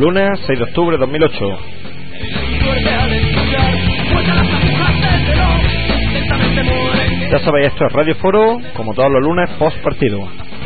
Lunes 6 de octubre de 2008. Ya sabéis, esto es Radio Foro, como todos los lunes, post partido.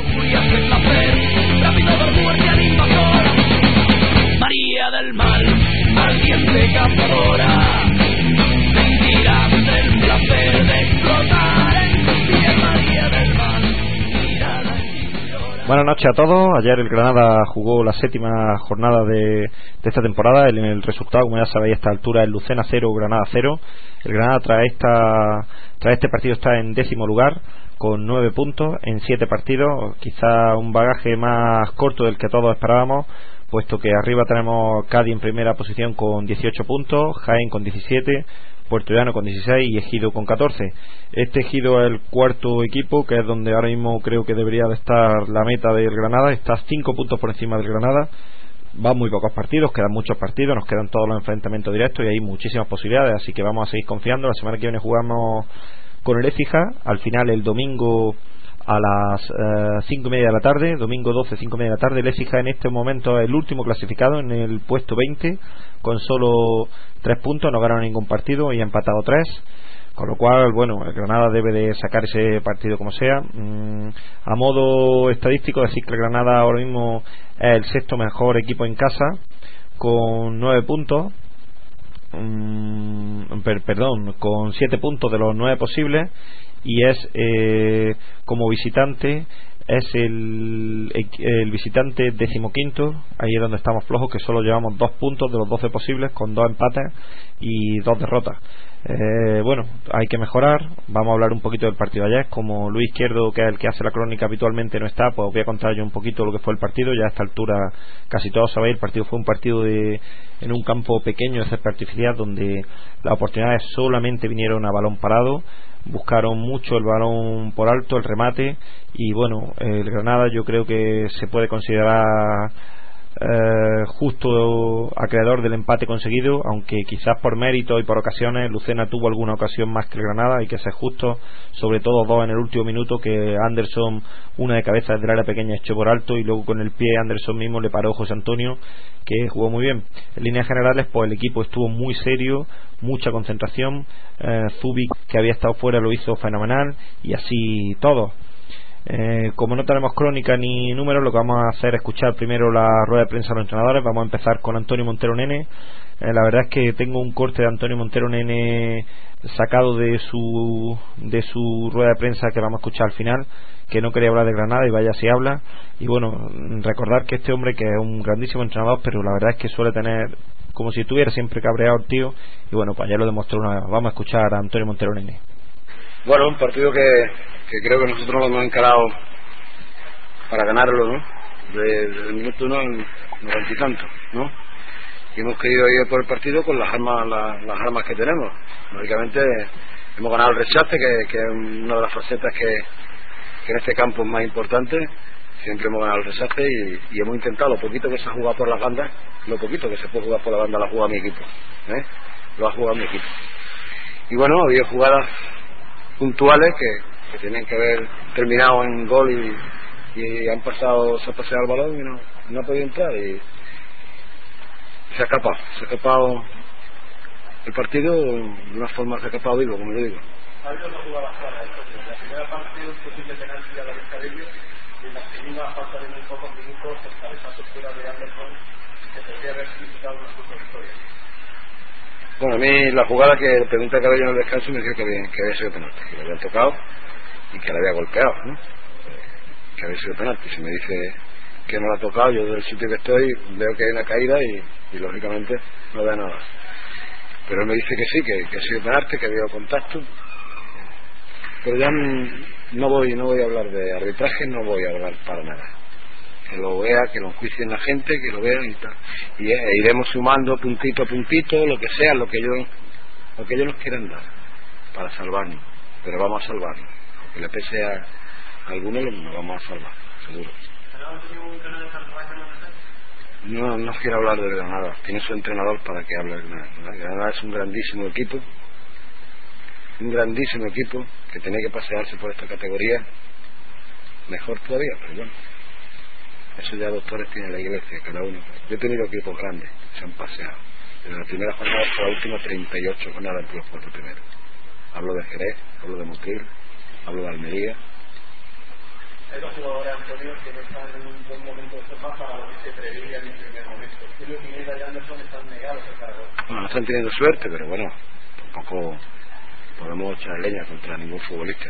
María del mal, ardiente cazadora, mentiras del placer de explotar en tu piel, María del mal, mirada y llora. Buenas noches a todos. Ayer el Granada jugó la séptima jornada de esta temporada. El resultado, como ya sabéis, a esta altura es Lucena 0, Granada 0. El Granada tras este partido está en 10º lugar con 9 puntos en 7 partidos, quizá un bagaje más corto del que todos esperábamos, puesto que arriba tenemos Cádiz en primera posición con 18 puntos, Jaén con 17, Puerto Llano con 16 y Ejido con 14. Este Ejido es el cuarto equipo, que es donde ahora mismo creo que debería de estar la meta del Granada. Está 5 puntos por encima del Granada. Van muy pocos partidos, quedan muchos partidos, nos quedan todos los enfrentamientos directos y hay muchísimas posibilidades, así que vamos a seguir confiando. La semana que viene jugamos con el Écija, al final el domingo a las 5:30 de la tarde, domingo 12, 5:30 de la tarde. El Écija en este momento es el último clasificado en el puesto 20 con solo 3 puntos, no ganaron ningún partido y ha empatado 3, con lo cual, bueno, el Granada debe de sacar ese partido como sea. A modo estadístico, decir que el Granada ahora mismo es el sexto mejor equipo en casa con 9 puntos, con 7 puntos de los 9 posibles, y es como visitante es el visitante 15º. Ahí es donde estamos flojos, que solo llevamos 2 puntos de los 12 posibles, con 2 empates y 2 derrotas. Bueno, hay que mejorar. Vamos a hablar un poquito del partido de ayer. Como Luis Izquierdo, que es el que hace la crónica habitualmente, no está, pues voy a contar yo un poquito lo que fue el partido. Ya a esta altura casi todos sabéis, el partido fue un partido en un campo pequeño de césped artificial, donde las oportunidades solamente vinieron a balón parado. Buscaron mucho el balón por alto, el remate, y bueno, el Granada yo creo que se puede considerar justo acreedor del empate conseguido, aunque quizás por mérito y por ocasiones Lucena tuvo alguna ocasión más que el Granada, hay que ser justo, sobre todo 2 en el último minuto, que Anderson, una de cabeza desde el área pequeña, echó por alto, y luego con el pie Anderson mismo le paró José Antonio, que jugó muy bien. En líneas generales, pues el equipo estuvo muy serio, mucha concentración. Zubik, que había estado fuera, lo hizo fenomenal, y así todo. Como no tenemos crónica ni números, lo que vamos a hacer es escuchar primero la rueda de prensa de los entrenadores. Vamos a empezar con Antonio Montero Nene. La verdad es que tengo un corte de Antonio Montero Nene sacado de su rueda de prensa, que vamos a escuchar al final, que no quería hablar de Granada, y vaya si habla. Y bueno, recordar que este hombre, que es un grandísimo entrenador, pero la verdad es que suele tener como si estuviera siempre cabreado el tío, y bueno, pues ya lo demostró una vez. Vamos a escuchar a Antonio Montero Nene. Bueno, un partido que creo que nosotros lo hemos encarado para ganarlo, ¿no? Desde el minuto 1 al 90 y tanto, ¿no? Y hemos querido ir por el partido con las armas que tenemos. Lógicamente hemos ganado el rechace, que es una de las facetas que en este campo es más importante. Siempre hemos ganado el rechace y hemos intentado lo poquito que se ha jugado por las bandas, lo poquito que se puede jugar por la banda lo ha jugado mi equipo, lo ha jugado mi equipo. Y bueno, había jugadas puntuales que tenían que haber terminado en gol y se ha paseado el balón y no ha podido entrar, y se ha escapado el partido de una forma, se ha escapado vivo, como yo digo. Ha habido dos jugadas claras. En la primera parte un posible penalti a la Descabello, y en la segunda, falta de muy pocos minutos, el cabezazo fuera de Anderson, que podría haber significado una justa victoria. Bueno, a mí la jugada que pregunta Cabello en el descanso me decía que había sido penalti, que le habían tocado y que le había golpeado, ¿no? Que había sido penalti. Si me dice que no la ha tocado, yo del sitio que estoy veo que hay una caída y lógicamente no da nada. Pero él me dice que sí, que ha sido penalti, que ha habido contacto. Pero ya no voy a hablar de arbitraje, no voy a hablar para nada. Que lo vea, que lo enjuicien la gente, que lo vean y tal. Y iremos sumando puntito a puntito, lo que sea, lo que ellos nos quieran dar, para salvarnos. Pero vamos a salvarnos. Aunque le pese a algunos, nos vamos a salvar, seguro. No quiero hablar de Granada. Tiene su entrenador para que hable de Granada. Granada es un grandísimo equipo, que tenía que pasearse por esta categoría. Mejor todavía, pero bueno. Eso ya doctores tiene la iglesia, cada uno. Yo he tenido equipos grandes, se han paseado. Desde la primera jornada hasta la última, 38 jornadas entre los 4 primeros. Hablo de Jerez, hablo de Motril, hablo de Almería. Hay dos jugadores, Antonio, que no están en un buen momento de forma para lo que se preveía en el primer momento. Julio Pineda y Anderson están negados al cargo. Bueno, no están teniendo suerte, pero bueno, tampoco podemos echar leña contra ningún futbolista.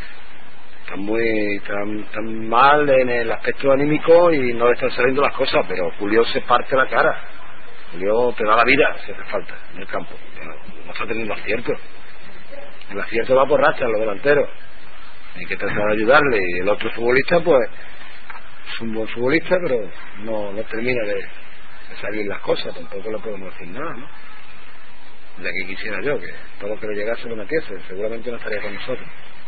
Están mal en el aspecto anímico y no le están saliendo las cosas, pero Julio se parte la cara. Julio te da la vida si hace falta en el campo, pero no está teniendo acierto. El acierto va por rachas, los delanteros. Hay que tratar de ayudarle, y el otro futbolista pues es un buen futbolista, pero no termina de salir las cosas. Tampoco le podemos decir nada, ¿no? Ya que quisiera yo que todo lo que le llegase lo metiese, seguramente no estaría con nosotros.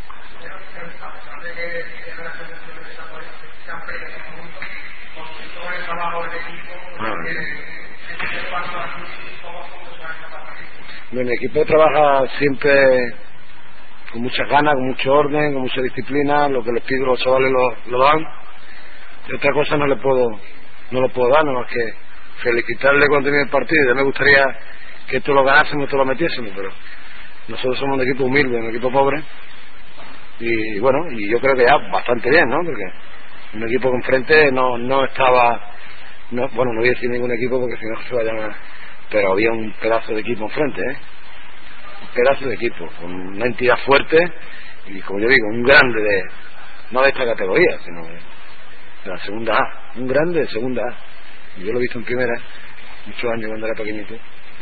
Bueno, el equipo trabaja siempre con muchas ganas, con mucho orden, con mucha disciplina. Lo que les pido los chavales lo dan. Y otra cosa no lo puedo dar, nada más que felicitarle cuando termine el partido. Ya me gustaría que esto lo ganásemos, esto lo metiésemos, pero nosotros somos un equipo humilde, un equipo pobre. Y bueno, y yo creo que ya bastante bien, ¿no? Porque un equipo con frente no estaba, bueno, no voy a decir ningún equipo porque si no se va a llamar, pero había un pedazo de equipo enfrente, un pedazo de equipo, con una entidad fuerte y, como yo digo, un grande no de esta categoría, sino de la segunda A, un grande de segunda A. Y yo lo he visto en primera, muchos años cuando era pequeñito.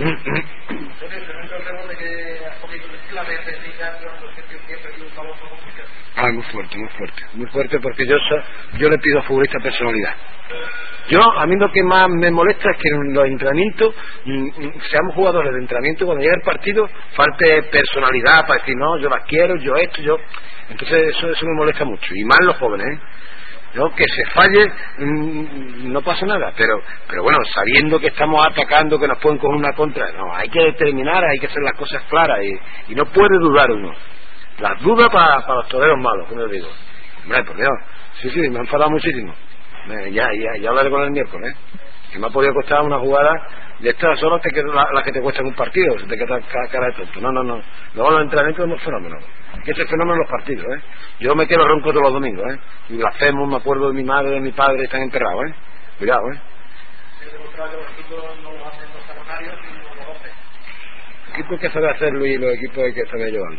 Muy fuerte porque yo le pido a futbolistas personalidad. A mí lo que más me molesta es que en los entrenamientos seamos jugadores de entrenamiento, cuando llegue el partido falte personalidad para decir no, yo las quiero, yo esto, yo. Entonces eso me molesta mucho, y más los jóvenes, ¿no? Que se falle no pasa nada, pero bueno, sabiendo que estamos atacando, que nos pueden coger una contra, no, hay que determinar, hay que hacer las cosas claras y no puede dudar uno. Las dudas para los toreros malos, como yo digo. Hombre, por Dios, sí, me ha enfadado muchísimo. Ya hablaré con el miércoles, que me ha podido costar una jugada de estas, solo te queda la que te cuesta en un partido, se te queda cara de tonto. No. Luego los entrenamientos son fenómenos. Que ese fenómeno en los partidos, Yo me quedo ronco todos los domingos, Y lo hacemos, me acuerdo de mi madre, de mi padre, están enterrados, Cuidado, Equipos que sabe hacer Luis, los equipos hay que saber llevarlo.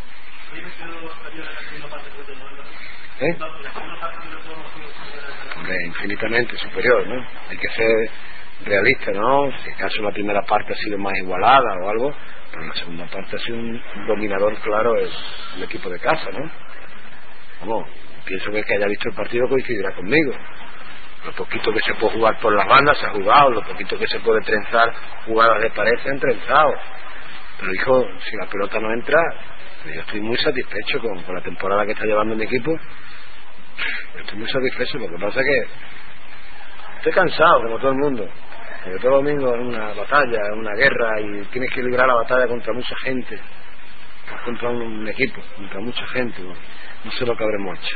Hombre, infinitamente superior, ¿no? Hay que ser realista, ¿no? Si acaso la primera parte ha sido más igualada o algo, pero la segunda parte ha sido un dominador claro el equipo de casa, ¿no? Vamos, pienso que el que haya visto el partido coincidirá conmigo. Lo poquito que se puede jugar por las bandas se ha jugado, lo poquito que se puede trenzar jugadas de pared se han trenzado. Pero hijo, si la pelota no entra, yo estoy muy satisfecho con la temporada que está llevando mi equipo. Estoy muy satisfecho. Lo que pasa es que estoy cansado, como todo el mundo, porque todo domingo es una batalla, es una guerra, y tienes que librar la batalla contra mucha gente, contra un equipo, contra mucha gente. No sé lo que habremos hecho.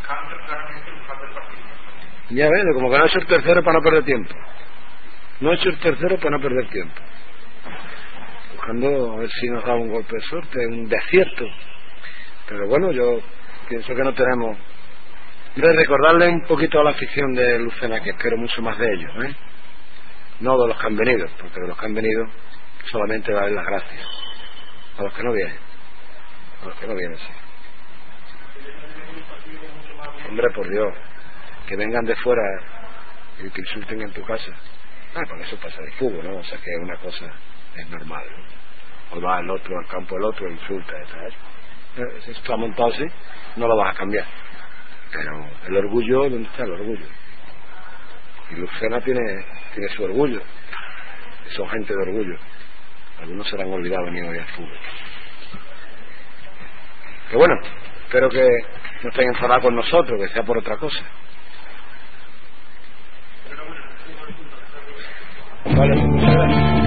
Ya ves, como que no he hecho el tercero para no perder tiempo. No he hecho el tercero para no perder tiempo, buscando a ver si nos da un golpe de suerte, un desierto. Pero bueno, yo pienso que no tenemos. De recordarle un poquito a la afición de Lucena, que espero mucho más de ellos, no de los que han venido, porque de los que han venido solamente va a dar las gracias. A los que no vienen, sí. Hombre, por Dios, que vengan de fuera y te insulten en tu casa. Porque eso pasa de fútbol, ¿no? O sea, que una cosa es normal, ¿no? O va al otro, al campo del otro, insulta, ¿sabes? Si está montado así, no lo vas a cambiar. Pero el orgullo, ¿dónde está el orgullo? Y Lucena tiene su orgullo, y son gente de orgullo. Algunos se lo han olvidado venir hoy al fútbol. Que bueno, espero que no estén enfadados con nosotros, que sea por otra cosa. Vale, muchas gracias.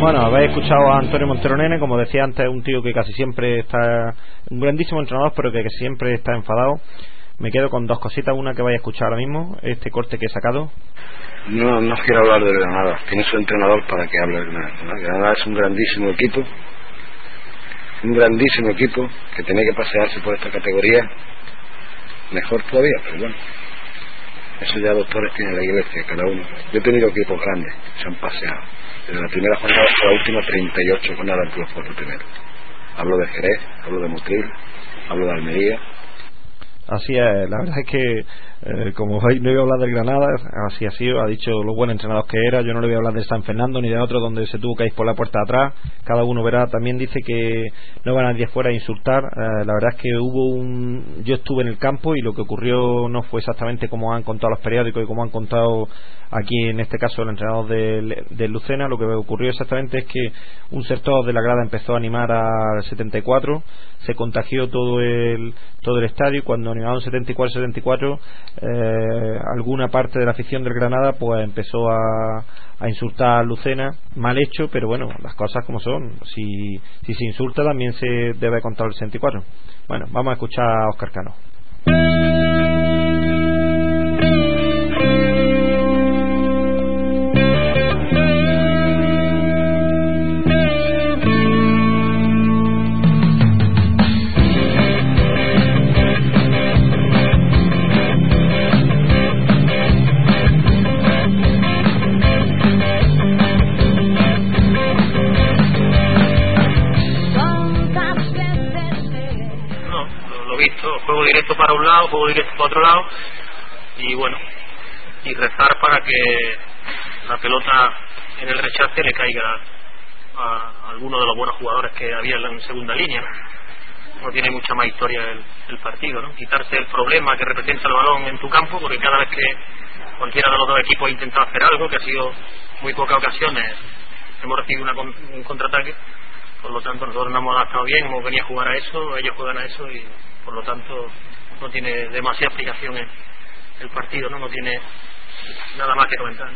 Bueno, habéis escuchado a Antonio Montero Nene, como decía antes, un tío que casi siempre está, un grandísimo entrenador, pero que siempre está enfadado. Me quedo con dos cositas, una que vais a escuchar ahora mismo, este corte que he sacado. No quiero hablar de Granada, tiene su entrenador para que hable de Granada. Granada es un grandísimo equipo que tiene que pasearse por esta categoría, mejor todavía, pero bueno, eso ya doctores tiene la iglesia, cada uno. Yo he tenido equipos grandes, se han paseado desde la primera jornada hasta la última 38 jornadas en Club Sport primero. Hablo de Jerez, hablo de Motril, hablo de Almería. Así es, la verdad es que como veis, no iba a hablar del Granada, así ha sido, ha dicho lo buen entrenador que era. Yo no le voy a hablar de San Fernando ni de otro donde se tuvo que ir por la puerta de atrás, cada uno verá. También dice que no va nadie fuera a insultar. La verdad es que yo estuve en el campo y lo que ocurrió no fue exactamente como han contado los periódicos y como han contado aquí en este caso el entrenador del Lucena. Lo que ocurrió exactamente es que un sector de la grada empezó a animar al 74, se contagió todo el estadio, y cuando animaron 74, alguna parte de la afición del Granada pues empezó a insultar a Lucena. Mal hecho, pero bueno, las cosas como son. Si se insulta también se debe contar el 64. Bueno, vamos a escuchar a Óscar Cano. Juego directo para un lado, juego directo para otro lado, y bueno, y rezar para que la pelota en el rechace le caiga a alguno de los buenos jugadores que había en segunda línea. No tiene mucha más historia el partido, ¿no? Quitarse el problema que representa el balón en tu campo, porque cada vez que cualquiera de los dos equipos ha intentado hacer algo, que ha sido muy pocas ocasiones, hemos recibido un contraataque. Por lo tanto, nosotros nos hemos adaptado bien, hemos venido a jugar a eso, ellos juegan a eso, y por lo tanto no tiene demasiada explicación el partido, no tiene nada más que comentar.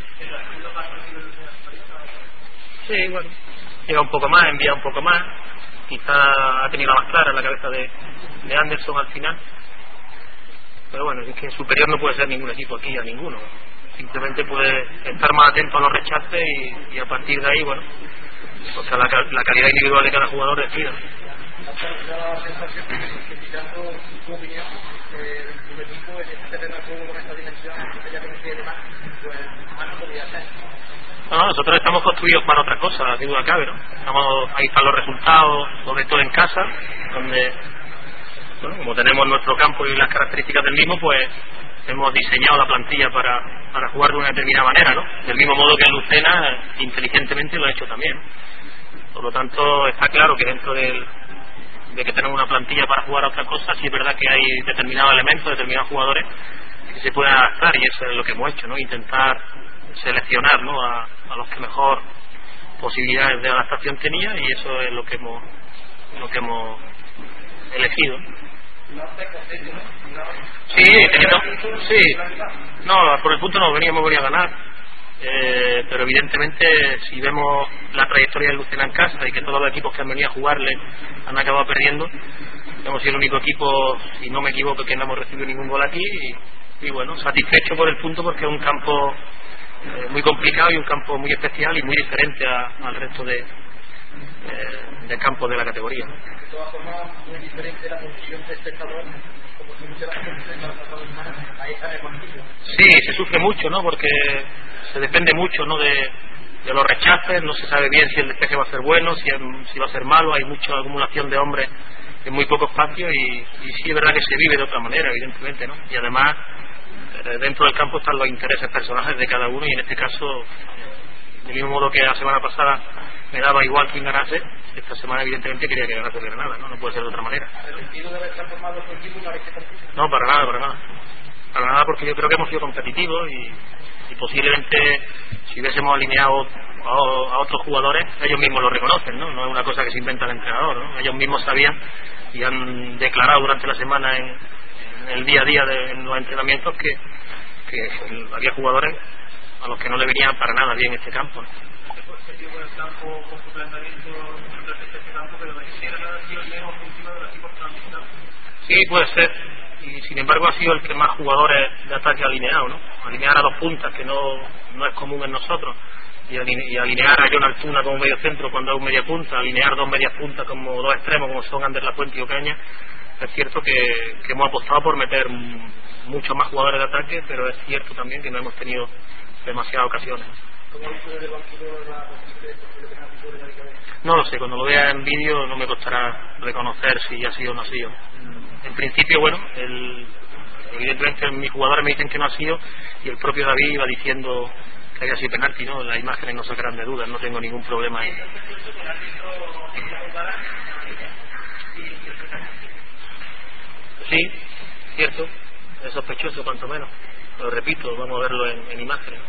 Sí, bueno, llega un poco más, envía un poco más, quizá ha tenido la más clara en la cabeza de Anderson al final, pero bueno, es que superior no puede ser ningún equipo aquí a ninguno, simplemente puede estar más atento a los rechaces y a partir de ahí, bueno, o sea, la calidad individual de cada jugador decida. La sensación que quitando tu opinión del equipo en este terreno de juego con esta dimensión que ya tiene más, pues más no podría ser. No, nosotros estamos construidos para otra cosa, que duda cabe, ¿no? Ahí están los resultados, sobre todo en casa, donde, bueno, como tenemos nuestro campo y las características del mismo, pues hemos diseñado la plantilla para jugar de una determinada manera, ¿no? Del mismo modo que el Lucena inteligentemente lo ha hecho también. Por lo tanto, está claro que dentro de que tenemos una plantilla para jugar a otra cosa, sí es verdad que hay determinados elementos, determinados jugadores que se pueden adaptar, y eso es lo que hemos hecho, ¿no? Intentar seleccionar, ¿no? a los que mejor posibilidades de adaptación tenía, y eso es lo que hemos elegido. Por el punto no veníamos a ganar, pero evidentemente si vemos la trayectoria del Lucena en casa y que todos los equipos que han venido a jugarle han acabado perdiendo, hemos sido el único equipo, si no me equivoco, que no hemos recibido ningún gol aquí, y bueno, satisfecho por el punto, porque es un campo muy complicado y un campo muy especial y muy diferente al resto de campos de la categoría. De todas formas, muy diferente la condición de espectador, como se dice la gente en la ahí está el partido. Sí, se sufre mucho, ¿no? Porque se depende mucho, ¿no? de los rechaces, no se sabe bien si el despeje va a ser bueno, si va a ser malo, hay mucha acumulación de hombres en muy poco espacio, y sí es verdad que se vive de otra manera, evidentemente, ¿no? Y además dentro del campo están los intereses personales de cada uno, y en este caso, del mismo modo que la semana pasada me daba igual quien ganase, esta semana evidentemente quería que ganase el Granada, ¿no? No puede ser de otra manera. ¿Arrepentido de haber transformado su equipo una vez que compite? No, para nada, porque yo creo que hemos sido competitivos, y posiblemente si hubiésemos alineado a otros jugadores, ellos mismos lo reconocen, ¿no? No es una cosa que se inventa el entrenador, ¿no? Ellos mismos sabían y han declarado durante la semana en el día a día en los entrenamientos que había jugadores a los que no le venía para nada bien este campo, ¿no? metido con el campo con su planteamiento de este campo, pero no quisiera que haya sido el menos ofensivo de los equipos que han visitado. Sí, puede ser. Y sin embargo ha sido el que más jugadores de ataque ha alineado, ¿no? Alinear a dos puntas, que no es común en nosotros. Y alinear a John Altuna como medio centro cuando es un media punta, alinear dos medias puntas como dos extremos como son Ander Lafuente y Ocaña. Es cierto que hemos apostado por meter muchos más jugadores de ataque, pero es cierto también que no hemos tenido demasiadas ocasiones. No lo sé, cuando lo vea en vídeo no me costará reconocer si ha sido o no ha sido. En principio, bueno, evidentemente mis jugadores me dicen que no ha sido, y el propio David iba diciendo que había sido penalti, ¿no? Las imágenes no sacarán de dudas, no tengo ningún problema ahí. Sí, cierto, es sospechoso cuanto menos, lo repito, vamos a verlo en imágenes.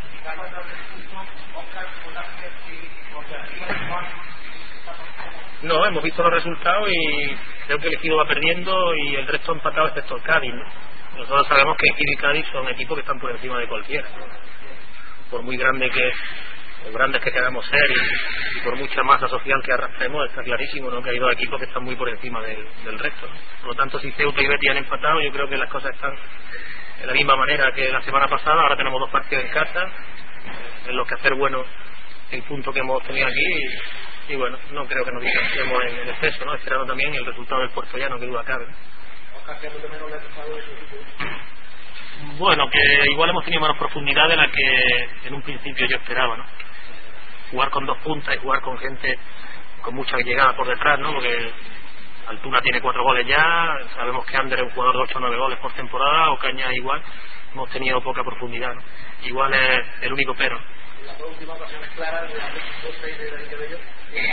No, hemos visto los resultados y creo que el Ejido va perdiendo y el resto empatado excepto el Cádiz, ¿no? Nosotros sabemos que Ejido y Cádiz son equipos que están por encima de cualquiera, ¿no? Por muy grandes que queramos ser y por mucha masa social que arrastremos, está clarísimo, ¿no?, que hay dos equipos que están muy por encima del resto, ¿no? Por lo tanto, si Ceuta y Betis han empatado, yo creo que las cosas están de la misma manera que la semana pasada. Ahora tenemos dos partidos en casa en los que hacer bueno el punto que hemos tenido aquí y bueno, no creo que nos distanciemos en exceso, ¿no?, esperando también el resultado del Puerto Llano, que duda cabe. Bueno, que igual hemos tenido menos profundidad de la que en un principio yo esperaba, ¿no? Jugar con dos puntas y jugar con gente con mucha llegada por detrás, ¿no? Porque Altuna tiene 4 goles ya, sabemos que Ander es un jugador de 8 o 9 goles por temporada, Ocaña igual, hemos tenido poca profundidad, ¿no? Igual es el único pero. Las dos últimas ocasiones claras de la de ellos,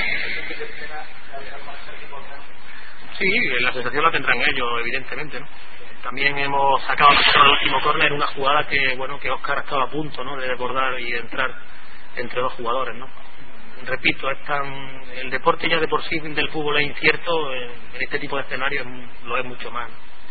sí, la sensación la tendrán ellos, evidentemente, ¿no? También hemos sacado el último córner, una jugada que Óscar ha estado a punto, ¿no?, de desbordar y de entrar entre dos jugadores, ¿no? Repito, el deporte ya de por sí del fútbol es incierto, en este tipo de escenarios lo es mucho más, ¿no?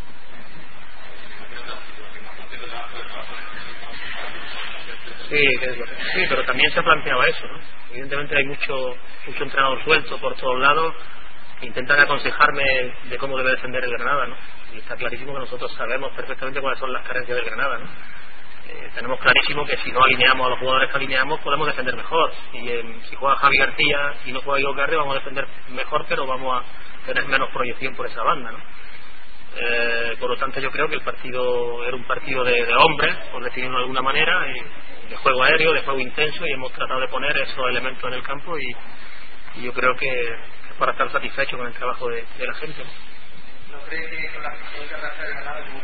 Sí, pero también se ha planteado eso, ¿no? Evidentemente hay mucho entrenador suelto por todos lados que intentan aconsejarme de cómo debe defender el Granada, ¿no? Y está clarísimo que nosotros sabemos perfectamente cuáles son las carencias del Granada, ¿no? Tenemos clarísimo que si no alineamos a los jugadores que alineamos podemos defender mejor, y si juega Javi García y no juega Igor Garri vamos a defender mejor, pero vamos a tener menos proyección por esa banda, ¿no? Por lo tanto yo creo que el partido era un partido de hombres, por decirlo de alguna manera, y de juego aéreo, de juego intenso, y hemos tratado de poner esos elementos en el campo y yo creo que es para estar satisfecho con el trabajo de la gente, ¿no? ¿No cree que con la situación que arrastra el Granada como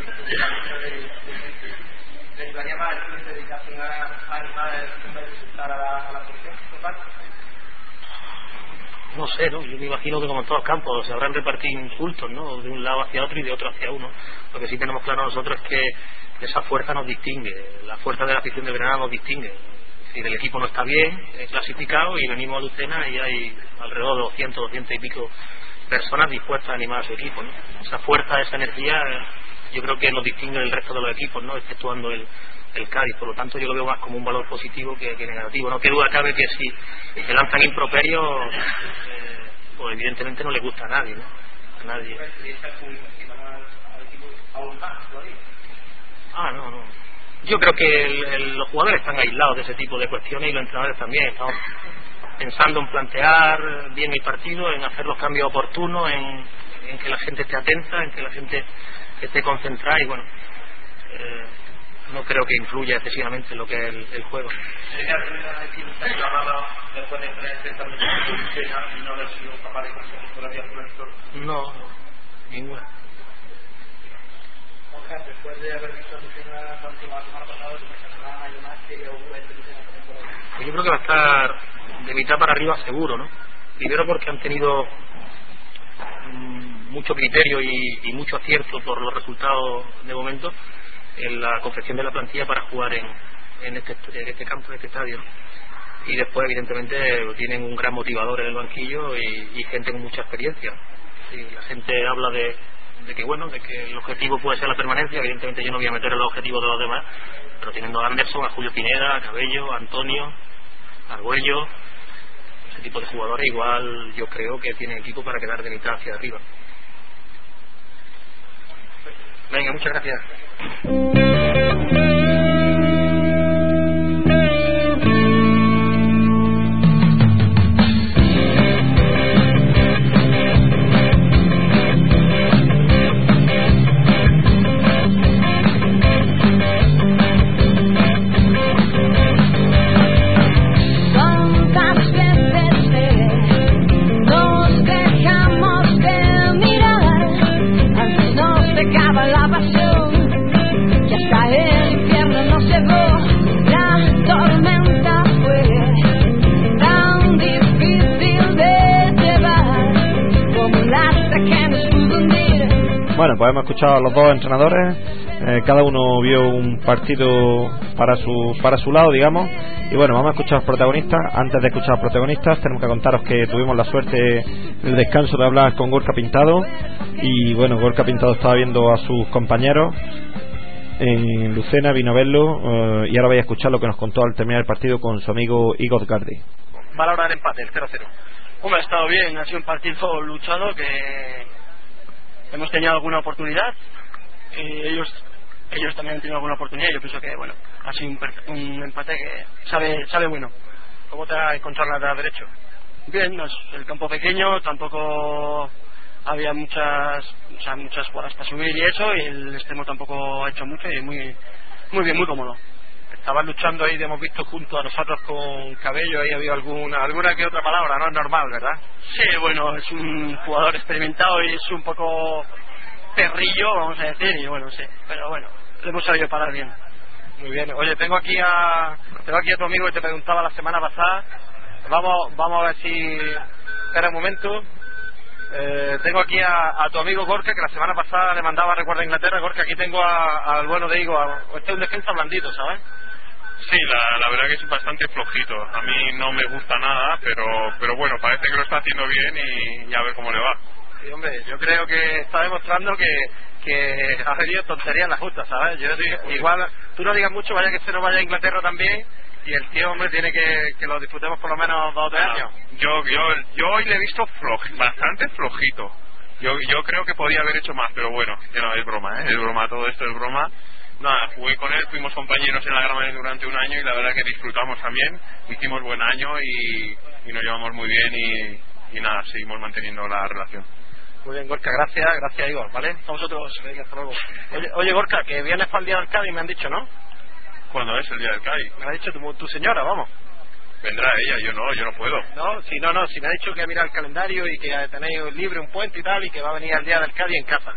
que daría más el dedicación a animar en vez de insultar a la presión total? No sé, ¿no? Yo me imagino que como en todos los campos se habrán repartido insultos, ¿no?, de un lado hacia otro y de otro hacia uno. Lo que sí tenemos claro nosotros es que esa fuerza nos distingue, la fuerza de la afición de Granada nos distingue. Es decir, el equipo no está bien clasificado y venimos a Lucena y hay alrededor de 200 y pico personas dispuestas a animar a su equipo, ¿no? Esa fuerza, esa energía, yo creo que nos distingue del resto de los equipos, ¿no?, exceptuando el Cádiz. Por lo tanto yo lo veo más como un valor positivo que negativo. No que duda cabe que si se lanzan improperios, pues evidentemente no le gusta a nadie, ¿no? A nadie. No. Yo creo que los jugadores están aislados de ese tipo de cuestiones y los entrenadores también. Estamos pensando en plantear bien el partido, en hacer los cambios oportunos, en que la gente esté atenta, en que la gente esté concentrada y bueno, no creo que influya excesivamente en lo que es el juego. No, ninguna. Después de haber visto la semana pasada, yo creo que va a estar de mitad para arriba seguro, ¿no? Primero porque han tenido mucho criterio y mucho acierto por los resultados de momento en la confección de la plantilla para jugar en este campo, en este estadio, ¿no? Y después evidentemente tienen un gran motivador en el banquillo y gente con mucha experiencia. Sí, la gente habla de que el objetivo puede ser la permanencia. Evidentemente yo no voy a meter el objetivo de los demás, pero teniendo a Anderson, a Julio Pineda, a Cabello, a Antonio, a Argüello, ese tipo de jugadores igual yo creo que tienen equipo para quedar de mitad hacia arriba. Venga, muchas gracias. Bueno, pues hemos escuchado a los dos entrenadores, cada uno vio un partido para su lado, digamos, y bueno, vamos a escuchar a los protagonistas. Antes de escuchar a los protagonistas, tenemos que contaros que tuvimos la suerte en el descanso de hablar con Gorka Pintado, y bueno, Gorka Pintado estaba viendo a sus compañeros en Lucena, vino a verlo, y ahora vais a escuchar lo que nos contó al terminar el partido con su amigo Igor Gardi. Valora el empate, el 0-0. Hombre, ha estado bien, ha sido un partido luchado que hemos tenido alguna oportunidad, ellos también han tenido alguna oportunidad. Yo pienso que bueno, ha sido un empate que sabe bueno. ¿Cómo te ha encontrado el lateral derecho? Bien, no es el campo pequeño, tampoco había muchas jugadas para subir y eso, y el extremo tampoco ha hecho mucho y muy bien, muy cómodo. Estabas luchando ahí, te hemos visto junto a nosotros con Cabello, ahí había alguna que otra palabra, no es normal, ¿verdad? Sí, bueno, es un jugador experimentado y es un poco perrillo, vamos a decir, y bueno, sí, pero bueno, le hemos sabido parar bien. Muy bien. Oye, tengo aquí a tu amigo que te preguntaba la semana pasada. Vamos a ver si... Espera un momento. Tengo aquí a tu amigo Gorka, que la semana pasada le mandaba recuerdo a Inglaterra. Gorka, aquí tengo al bueno de Igor. Este es un defensa blandito, ¿sabes? Sí, la verdad que es bastante flojito. A mí no me gusta nada, pero bueno, parece que lo está haciendo bien y a ver cómo le va. Sí, hombre, yo creo que está demostrando que ha venido tontería en la justa, ¿sabes? Igual, tú no digas mucho, vaya que se nos vaya a Inglaterra también, y el tío, hombre, tiene que lo disfrutemos por lo menos 2 o 3 años. Yo hoy le he visto bastante flojito. Yo creo que podía haber hecho más, pero bueno, que no, es broma, es broma, todo esto es broma. Nada, jugué con él, fuimos compañeros en la Grama durante un año y la verdad que disfrutamos también, hicimos buen año y nos llevamos muy bien y nada, seguimos manteniendo la relación. Muy bien, Gorka, gracias Igor, ¿vale? A vosotros, venga, hasta luego. Oye, Gorka, que vienes para el día del Cádiz, me han dicho, ¿no? ¿Cuándo es el día del Cádiz? Me lo ha dicho tu señora, vamos. Vendrá ella, yo no puedo. No, si me ha dicho que mira el calendario y que tenéis libre un puente y tal, y que va a venir el día del Cádiz en casa.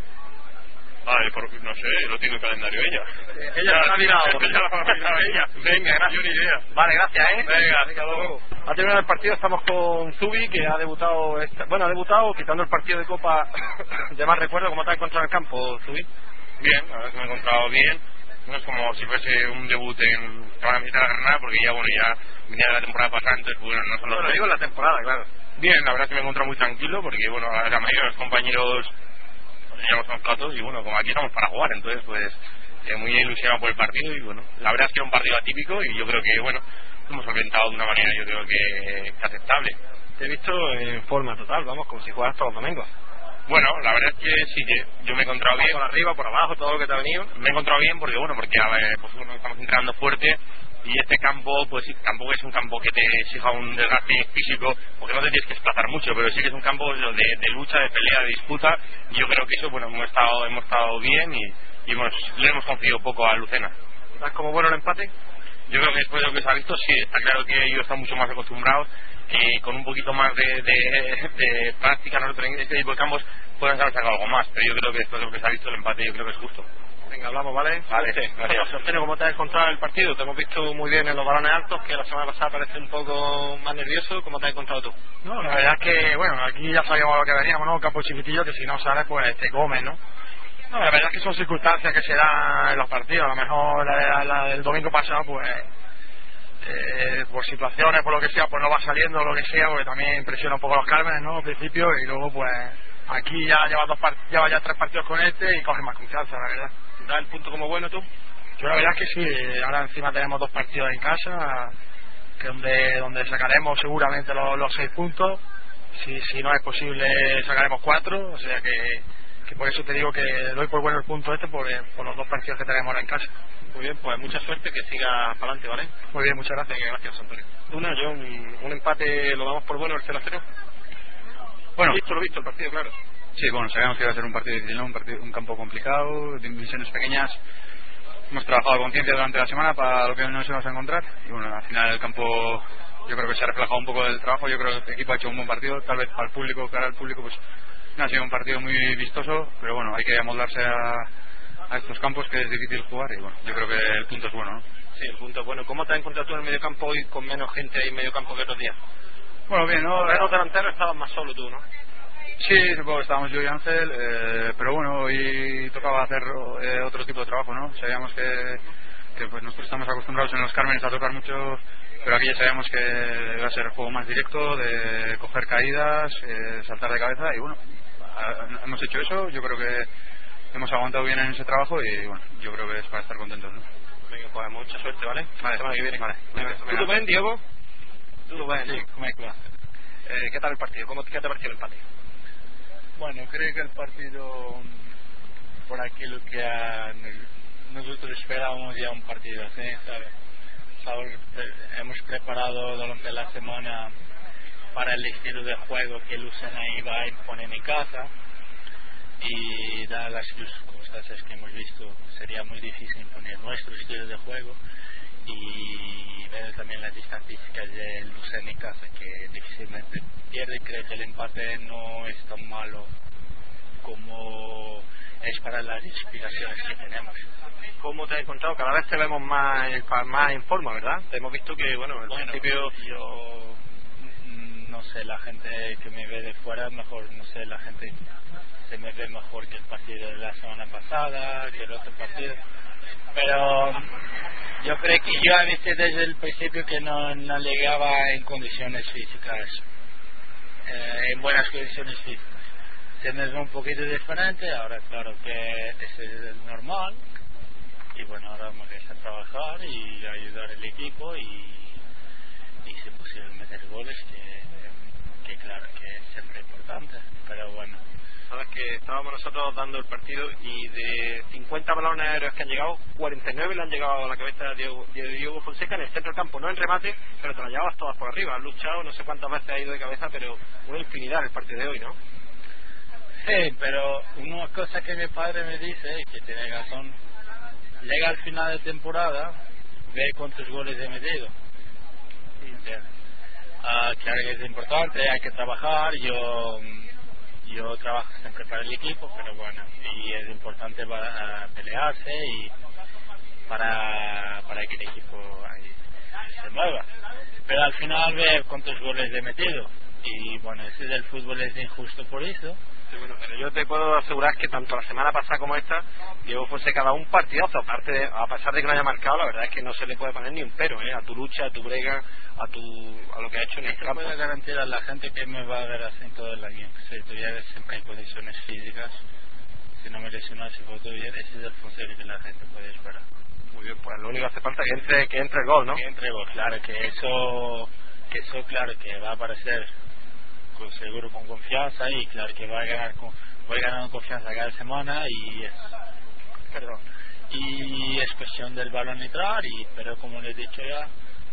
No sé, lo tiene el calendario ella. Ella lo ha mirado. Ella. Venga, gracias. Yo ni idea. Vale, gracias, Venga, hasta luego. Ha terminado el partido, estamos con Zubi, que ha debutado, quitando el partido de Copa de más recuerdo. ¿Cómo te has encontrado en el campo, Zubi? Bien, la verdad es que me he encontrado bien. No es como si fuese un debut en la camiseta de la Granada, porque ya venía de la temporada pasada, entonces bueno, no son los... Lo digo en la temporada, claro. Bien, la verdad es que me he encontrado muy tranquilo, porque bueno, la mayoría de los compañeros ya no son platos y bueno, como aquí estamos para jugar, entonces pues muy ilusionado por el partido y bueno, la verdad es que era un partido atípico y yo creo que bueno, lo hemos solventado de una manera yo creo que aceptable. Te he visto en forma total, vamos, como si jugaras todos los domingos. Bueno, la verdad es que sí, que yo me he encontrado bien. Por arriba, por abajo, todo lo que te ha venido. Me he encontrado bien porque estamos entrando fuerte y este campo, pues sí, tampoco es un campo que te exija un desgaste físico, porque no te tienes que desplazar mucho, pero sí que es un campo de lucha, de pelea, de disputa, y yo creo que eso, bueno, hemos estado bien y le hemos concedido poco a Lucena. ¿Das como bueno el empate? Yo creo que después de lo que se ha visto, sí, está claro que ellos están mucho más acostumbrados, que con un poquito más de práctica nosotros en este tipo de campos pueden haber sacado algo más, pero yo creo que después de lo que se ha visto el empate yo creo que es justo. Venga, hablamos, ¿vale? Vale, gracias. Sostenio, ¿cómo te has encontrado el partido? Te hemos visto muy bien en los balones altos, que la semana pasada parece un poco más nervioso. ¿Cómo te has encontrado tú? No, la verdad es que, bueno, aquí ya sabíamos a lo que veníamos, ¿no? Un campo chiquitillo que si no sales, pues te comes, ¿no? No, la verdad es que son circunstancias que se dan en los partidos. A lo mejor la del domingo pasado, pues por situaciones, por lo que sea, pues no va saliendo lo que sea, porque también impresiona un poco los Cármenes, ¿no? Al principio, y luego pues aquí ya lleva ya 3 partidos con este y coge más confianza, la verdad. ¿Da el punto como bueno tú? Yo la verdad es que sí, ahora encima tenemos 2 partidos en casa que donde sacaremos seguramente los 6 puntos. Si no es posible sacaremos 4, o sea que por eso te digo que doy por bueno el punto por los 2 partidos que tenemos ahora en casa. Muy bien, pues mucha suerte, que siga para adelante, ¿vale? Muy bien, muchas gracias. Venga, gracias, Antonio. Un empate lo damos por bueno, el 0-0. Bueno, Lo visto el partido, claro. Sí, bueno, sabíamos que iba a ser un partido difícil, ¿no? Un campo complicado, dimensiones pequeñas. Hemos trabajado con ciencia durante la semana para lo que nos íbamos a encontrar. Y bueno, al final el campo, yo creo que se ha reflejado un poco del trabajo. Yo creo que el equipo ha hecho un buen partido. Tal vez al público, cara al público, pues no ha sido un partido muy vistoso. Pero bueno, hay que amoldarse a estos campos, que es difícil jugar. Y bueno, yo creo que el punto es bueno, ¿no? Sí, el punto es bueno. ¿Cómo te has encontrado tú en el medio campo hoy con menos gente ahí en medio campo que otros días? Bueno, bien, ¿no? Los delanteros estabas más solo tú, ¿no? Sí, supongo que estábamos yo y Ángel, pero bueno, hoy tocaba hacer otro tipo de trabajo, ¿no? Sabíamos que pues nosotros estamos acostumbrados en los Cármenes a tocar mucho, pero aquí ya sabíamos que iba a ser el juego más directo, de coger caídas, saltar de cabeza, y bueno, hemos hecho eso. Yo creo que hemos aguantado bien en ese trabajo y bueno, yo creo que es para estar contentos, ¿no? Venga, pues mucha suerte, ¿vale? Vale, semana que viene. Vale. ¿Tú lo ves, Diego? ¿Tú lo ves? Sí, ¿cómo es que va? ¿Qué tal el partido? ¿Qué te pareció el empate? Bueno, creo que el partido, por aquello que nosotros esperábamos ya un partido así, ¿sabes? Hemos preparado durante la semana para el estilo de juego que Lucena iba a imponer en casa, y dadas las circunstancias que hemos visto, sería muy difícil imponer nuestro estilo de juego, y ver también las estadísticas de Lucena en casa, que difícilmente pierde. Creo que el empate no es tan malo como es para las inspiraciones que tenemos. ¿Cómo te has encontrado? Cada vez te vemos más en forma, ¿verdad? Te hemos visto que, bueno, al principio... Yo no sé, la gente que me ve de fuera, mejor, no sé, la gente se me ve mejor que el partido de la semana pasada, que el otro partido, pero yo creo que yo a veces desde el principio que no llegaba en condiciones físicas, en buenas condiciones físicas. Se me ve un poquito diferente, ahora claro que eso es normal, y bueno, ahora vamos a trabajar y ayudar al equipo y si es posible meter goles, que claro que es siempre importante, pero bueno. Sabes que estábamos nosotros dando el partido y de 50 balones aéreos que han llegado, 49 le han llegado a la cabeza de Diego Fonseca en el centro del campo, no en remate, pero te las llevabas todas por arriba. Has luchado, no sé cuántas veces ha ido de cabeza, pero una infinidad el partido de hoy, ¿no? Sí, pero una cosa que mi padre me dice, que tiene razón, llega al final de temporada, ve cuántos goles he metido. ¿Entiendes? Claro que es importante, hay que trabajar, yo trabajo siempre para el equipo, pero bueno, y es importante para pelearse y para que el equipo se mueva. Pero al final ver cuántos goles he metido, y bueno, ese del fútbol es injusto por eso. Sí, bueno, pero yo te puedo asegurar que tanto la semana pasada como esta, Diego Fonseca ha dado un partidazo. Aparte, a pesar de que no haya marcado, la verdad es que no se le puede poner ni un pero, a tu lucha, a tu brega, a lo que ha hecho en el campo. Puedo garantizar a la gente que me va a ver así todo el año. Si estuviera siempre en condiciones físicas, si no me lesionase, si todavía, ese es el Fonseca que la gente puede esperar. Muy bien, pues lo único que hace falta es que entre el gol, ¿no? Que entre el gol, claro, que eso claro que va a aparecer con seguro, con confianza, y claro que voy ganando confianza cada semana, y es cuestión del balón entrar, pero como les he dicho ya,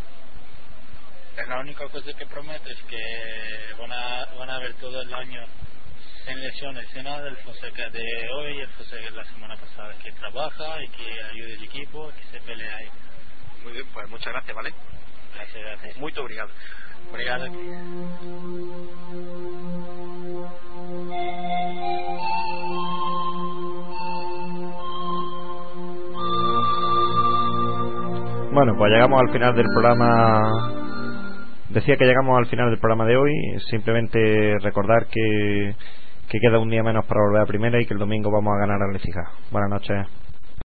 la única cosa que prometo es que van a ver todo el año sin lesiones, sin nada, el Fonseca de hoy, el Fonseca de la semana pasada, que trabaja y que ayude al equipo, que se pelea ahí. Muy bien, pues muchas gracias, ¿vale? Gracias. Muy obrigado. Obrigado. Bueno, pues llegamos al final del programa. Decía que llegamos al final del programa de hoy. Simplemente recordar que queda un día menos para volver a primera y que el domingo vamos a ganar al Lecija. Buenas noches.